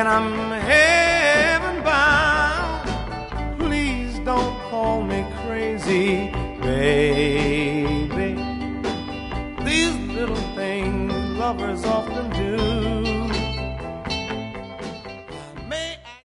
and I'm heaven bound. Please don't call me crazy, baby. These little things lovers often do.